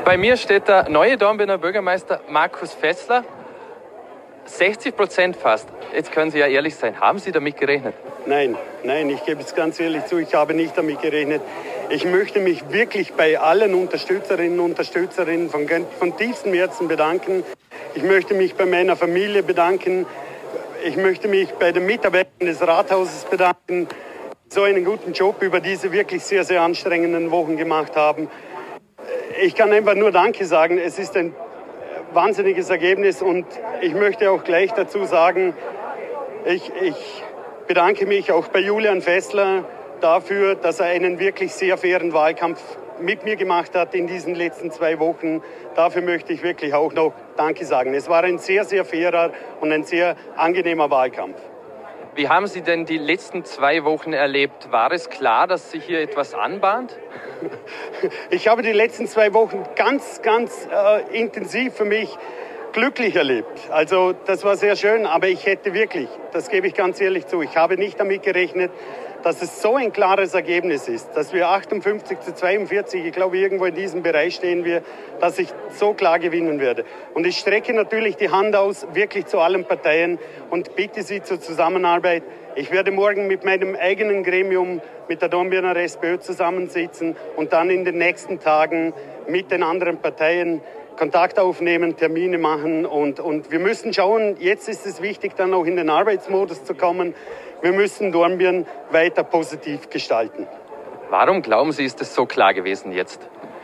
Bei mir steht der neue Dornbirner Bürgermeister Markus Fessler. 60% fast. Jetzt können Sie ja ehrlich sein. Haben Sie damit gerechnet? Nein, ich gebe es ganz ehrlich zu, ich habe nicht damit gerechnet. Ich möchte mich wirklich bei allen Unterstützerinnen und Unterstützern von tiefstem Herzen bedanken. Ich möchte mich bei meiner Familie bedanken. Ich möchte mich bei den Mitarbeitern des Rathauses bedanken, die so einen guten Job über diese wirklich sehr, sehr anstrengenden Wochen gemacht haben. Ich kann einfach nur Danke sagen. Es ist ein wahnsinniges Ergebnis und ich möchte auch gleich dazu sagen, ich bedanke mich auch bei Julian Fessler dafür, dass er einen wirklich sehr fairen Wahlkampf mit mir gemacht hat in diesen letzten 2 Wochen. Dafür möchte ich wirklich auch noch Danke sagen. Es war ein sehr, sehr fairer und ein sehr angenehmer Wahlkampf. Wie haben Sie denn die letzten 2 Wochen erlebt? War es klar, dass sich hier etwas anbahnt? Ich habe die letzten 2 Wochen ganz intensiv für mich glücklich erlebt. Also das war sehr schön, aber ich hätte wirklich, das gebe ich ganz ehrlich zu, ich habe nicht damit gerechnet, dass es so ein klares Ergebnis ist, dass wir 58-42, ich glaube irgendwo in diesem Bereich stehen wir, dass ich so klar gewinnen werde. Und ich strecke natürlich die Hand aus, wirklich zu allen Parteien und bitte Sie zur Zusammenarbeit. Ich werde morgen mit meinem eigenen Gremium, mit der Dornbirner SPÖ zusammensitzen und dann in den nächsten Tagen mit den anderen Parteien Kontakt aufnehmen, Termine machen und wir müssen schauen, jetzt ist es wichtig, dann auch in den Arbeitsmodus zu kommen. Wir müssen Dornbirn weiter positiv gestalten. Warum glauben Sie, ist es so klar gewesen jetzt?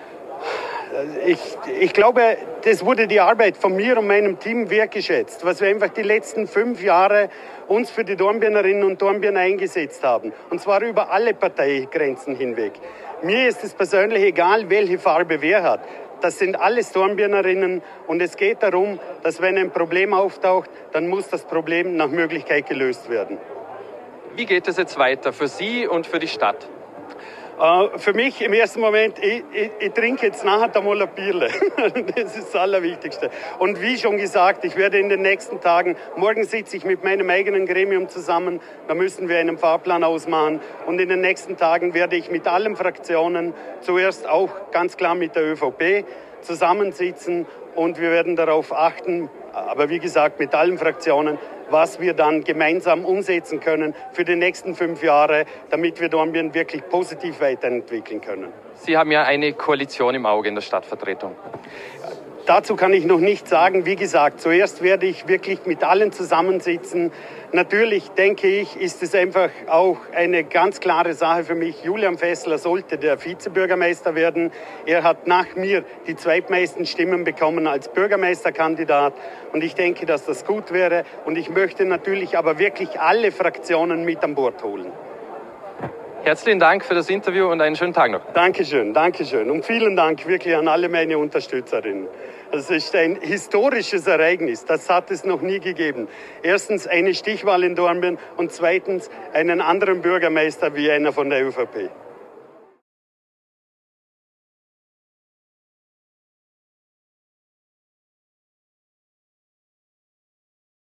Ich glaube, das wurde die Arbeit von mir und meinem Team wertgeschätzt, was wir einfach die letzten 5 Jahre uns für die Dornbirnerinnen und Dornbirner eingesetzt haben. Und zwar über alle Parteigrenzen hinweg. Mir ist es persönlich egal, welche Farbe wer hat. Das sind alles Dornbirnerinnen und es geht darum, dass wenn ein Problem auftaucht, dann muss das Problem nach Möglichkeit gelöst werden. Wie geht es jetzt weiter für Sie und für die Stadt? Für mich im ersten Moment, ich trinke jetzt nachher mal ein Bierle. Das ist das Allerwichtigste. Und wie schon gesagt, ich werde in den nächsten Tagen, morgen sitze ich mit meinem eigenen Gremium zusammen, da müssen wir einen Fahrplan ausmachen. Und in den nächsten Tagen werde ich mit allen Fraktionen, zuerst auch ganz klar mit der ÖVP, zusammensitzen und wir werden darauf achten, aber wie gesagt mit allen Fraktionen, was wir dann gemeinsam umsetzen können für die nächsten 5 Jahre, damit wir Dornbirn wirklich positiv weiterentwickeln können. Sie haben ja eine Koalition im Auge in der Stadtvertretung. Dazu kann ich noch nichts sagen. Wie gesagt, zuerst werde ich wirklich mit allen zusammensitzen. Natürlich, denke ich, ist es einfach auch eine ganz klare Sache für mich. Julian Fessler sollte der Vizebürgermeister werden. Er hat nach mir die zweitmeisten Stimmen bekommen als Bürgermeisterkandidat. Und ich denke, dass das gut wäre. Und ich möchte natürlich aber wirklich alle Fraktionen mit an Bord holen. Herzlichen Dank für das Interview und einen schönen Tag noch. Dankeschön. Und vielen Dank wirklich an alle meine Unterstützerinnen. Das ist ein historisches Ereignis. Das hat es noch nie gegeben. Erstens eine Stichwahl in Dornbirn und zweitens einen anderen Bürgermeister wie einer von der ÖVP.